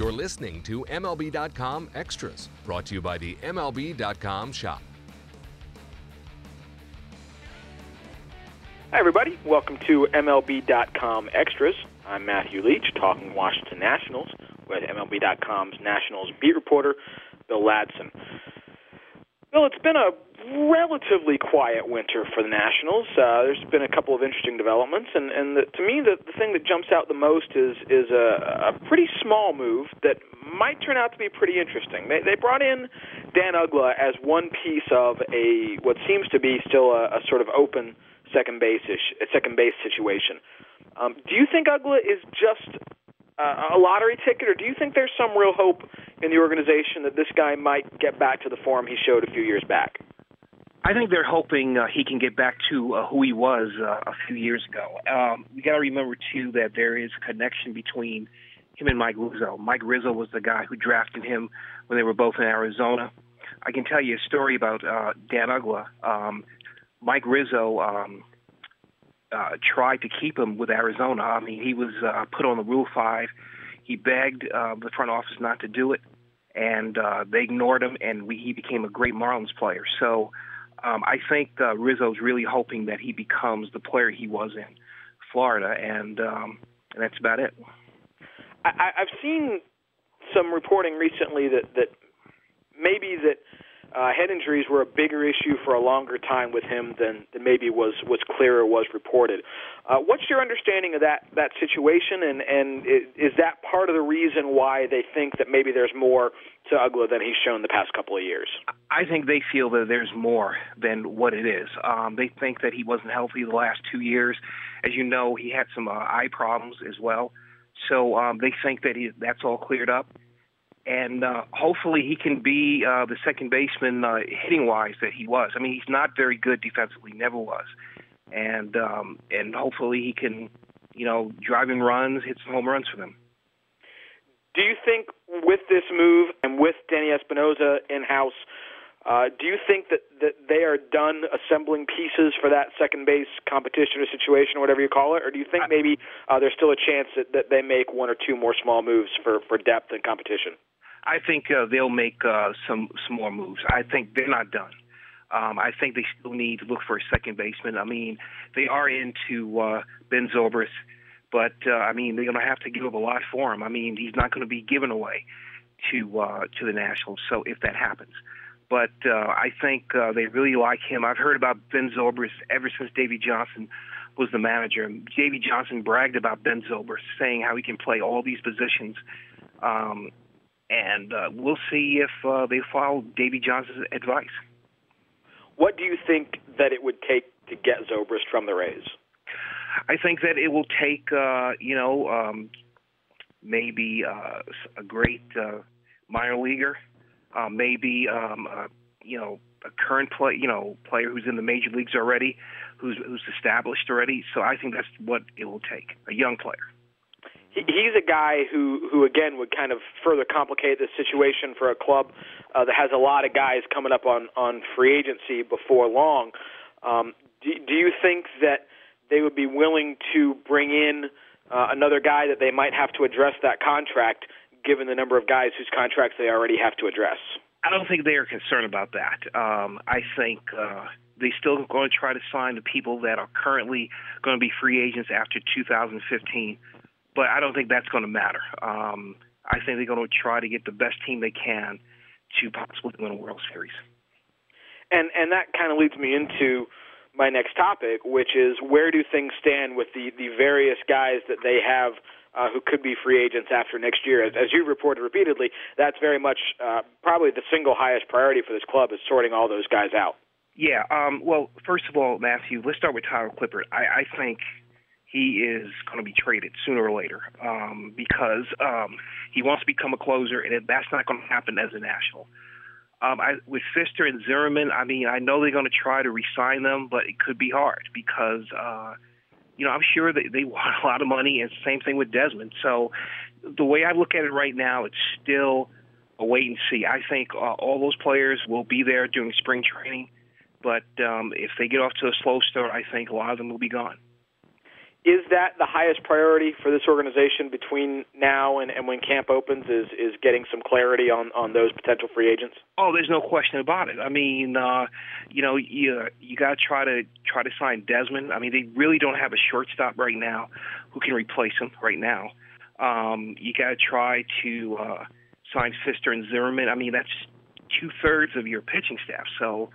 You're listening to MLB.com Extras, brought to you by the MLB.com shop. Hi, everybody. Welcome to MLB.com Extras. I'm Matthew Leach, talking Washington Nationals with MLB.com's Nationals beat reporter, Bill Ladson. Bill, it's been a relatively quiet winter for the Nationals. There's been a couple of interesting developments, and to me, the thing that jumps out the most is a pretty small move that might turn out to be pretty interesting. They brought in Dan Uggla as one piece of what seems to be still a sort of open second base situation. Do you think Uggla is just a lottery ticket, or do you think there's some real hope in the organization that this guy might get back to the form he showed a few years back? I think they're hoping he can get back to who he was a few years ago. We got to remember, too, that there is a connection between him and Mike Rizzo. Mike Rizzo was the guy who drafted him when they were both in Arizona. I can tell you a story about Dan Uggla. Mike Rizzo tried to keep him with Arizona. I mean, he was put on the Rule 5. He begged the front office not to do it, and they ignored him, and he became a great Marlins player. So I think Rizzo's really hoping that he becomes the player he was in Florida, and that's about it. I've seen some reporting recently that maybe that head injuries were a bigger issue for a longer time with him than maybe was clear or was reported. What's your understanding of that situation, and is that part of the reason why they think that maybe there's more to Uggla than he's shown the past couple of years? I think they feel that there's more than what it is. They think that he wasn't healthy the last 2 years. As you know, he had some eye problems as well. So they think that that's all cleared up. And hopefully he can be the second baseman hitting-wise that he was. I mean, he's not very good defensively, never was. And hopefully he can, drive in runs, hit some home runs for them. Do you think with this move and with Danny Espinosa in-house, do you think that they are done assembling pieces for that second base competition or situation, or whatever you call it? Or do you think maybe there's still a chance that they make one or two more small moves for depth and competition? I think they'll make some more moves. I think they're not done. I think they still need to look for a second baseman. I mean, they are into Ben Zobrist, but, they're going to have to give up a lot for him. I mean, he's not going to be given away to the Nationals, so if that happens. But I think they really like him. I've heard about Ben Zobrist ever since Davey Johnson was the manager. Davey Johnson bragged about Ben Zobrist, saying how he can play all these positions. And we'll see if they follow Davey Johnson's advice. What do you think that it would take to get Zobrist from the Rays? I think that it will take, maybe a great minor leaguer, maybe a current player who's in the major leagues already, who's established already. So I think that's what it will take, a young player. He's a guy who again would kind of further complicate the situation for a club that has a lot of guys coming up on free agency before long. Do you think that they would be willing to bring in another guy that they might have to address that contract, given the number of guys whose contracts they already have to address? I don't think they are concerned about that. I think they still going to try to sign the people that are currently going to be free agents after 2015. But I don't think that's going to matter. I think they're going to try to get the best team they can to possibly win a World Series. And that kind of leads me into my next topic, which is where do things stand with the various guys that they have who could be free agents after next year? As you reported repeatedly, that's very much probably the single highest priority for this club is sorting all those guys out. Yeah. Well, first of all, Matthew, let's start with Tyler Clippard. I think he is going to be traded sooner or later because he wants to become a closer, and that's not going to happen as a National. With Fister and Zimmerman, I know they're going to try to re-sign them, but it could be hard because, I'm sure they want a lot of money, and same thing with Desmond. So the way I look at it right now, it's still a wait and see. I think all those players will be there during spring training, but if they get off to a slow start, I think a lot of them will be gone. Is that the highest priority for this organization between now and when camp opens, is getting some clarity on those potential free agents? Oh, there's no question about it. I mean, you got to try to sign Desmond. I mean, they really don't have a shortstop right now who can replace him right now. You got to try to sign Fister and Zimmerman. I mean, that's 2/3 of your pitching staff. So,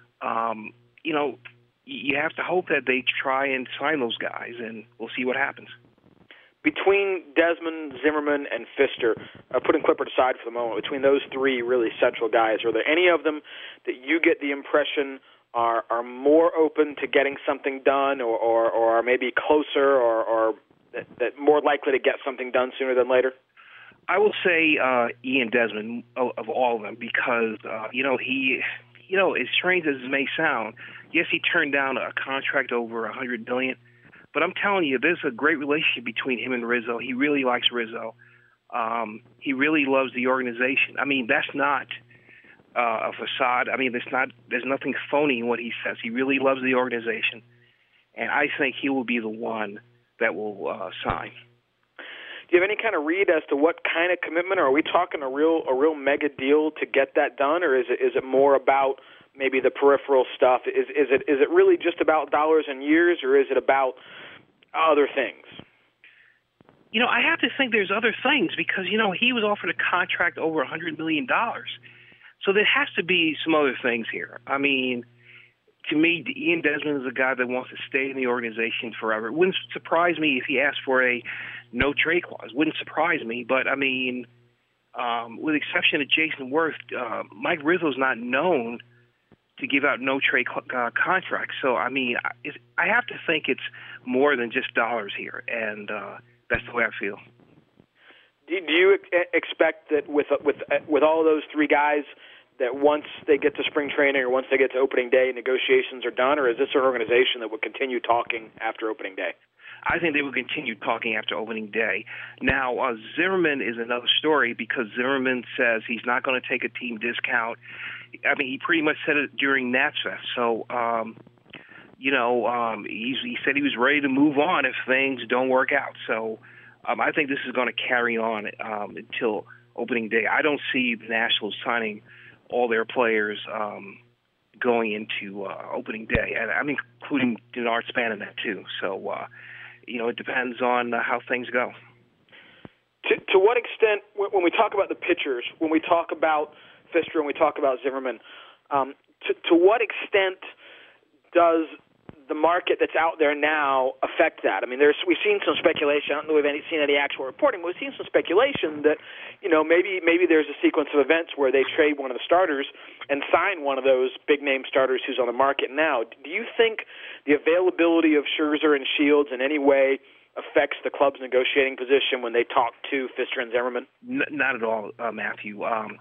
you have to hope that they try and sign those guys, and we'll see what happens. Between Desmond, Zimmerman, and Fister, putting Clippard aside for the moment, between those three really central guys, are there any of them that you get the impression are more open to getting something done, or are maybe closer, or that more likely to get something done sooner than later? I will say Ian Desmond of all of them, because he, as strange as it may sound, yes, he turned down a contract over $100 million, but I'm telling you, there's a great relationship between him and Rizzo. He really likes Rizzo. He really loves the organization. I mean, that's not a facade. I mean, there's nothing phony in what he says. He really loves the organization, and I think he will be the one that will sign. Do you have any kind of read as to what kind of commitment? Or are we talking a real mega deal to get that done, or is it more about maybe the peripheral stuff? Is it really just about dollars and years, or is it about other things? I have to think there's other things, because he was offered a contract over $100 million, so there has to be some other things here. I mean, to me, Ian Desmond is a guy that wants to stay in the organization forever. It wouldn't surprise me if he asked for a no-trade clause. Wouldn't surprise me. but I mean, with the exception of Jason Worth, Mike Rizzo's not known to give out no-trade contracts. So, I mean, I have to think it's more than just dollars here, and that's the way I feel. Do you expect that with all of those three guys, that once they get to spring training or once they get to opening day, negotiations are done, or is this an organization that will continue talking after opening day? I think they will continue talking after opening day. Now, Zimmerman is another story, because Zimmerman says he's not going to take a team discount. I mean, he pretty much said it during Nats Fest. So, he said he was ready to move on if things don't work out. So, I think this is going to carry on until opening day. I don't see the Nationals signing all their players going into opening day, and I'm including Denard Span in that too. So, it depends on how things go. To what extent, when we talk about the pitchers, when we talk about Fister and we talk about Zimmerman, to what extent does the market that's out there now affect that? I mean, we've seen some speculation. I don't know if we've seen any actual reporting, but we've seen some speculation that, maybe there's a sequence of events where they trade one of the starters and sign one of those big-name starters who's on the market now. Do you think the availability of Scherzer and Shields in any way affects the club's negotiating position when they talk to Fister and Zimmerman? Not at all, Matthew.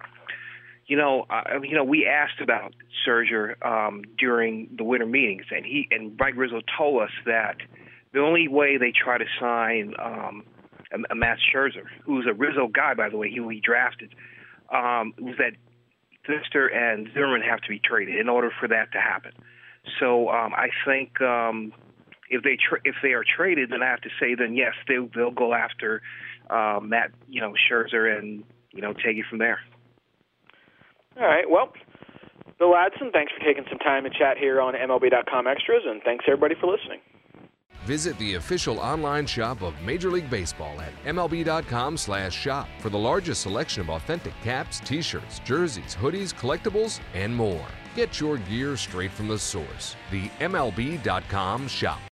We asked about Scherzer during the winter meetings, and Mike Rizzo told us that the only way they try to sign a Matt Scherzer, who's a Rizzo guy, by the way, who he drafted, was that Fister and Zimmerman have to be traded in order for that to happen. So I think if they are traded, then I have to say, then yes, they'll go after Matt Scherzer and take it from there. All right. Well, Bill Ladson, thanks for taking some time to chat here on MLB.com Extras, and thanks everybody for listening. Visit the official online shop of Major League Baseball at MLB.com/shop for the largest selection of authentic caps, t-shirts, jerseys, hoodies, collectibles, and more. Get your gear straight from the source. The MLB.com shop.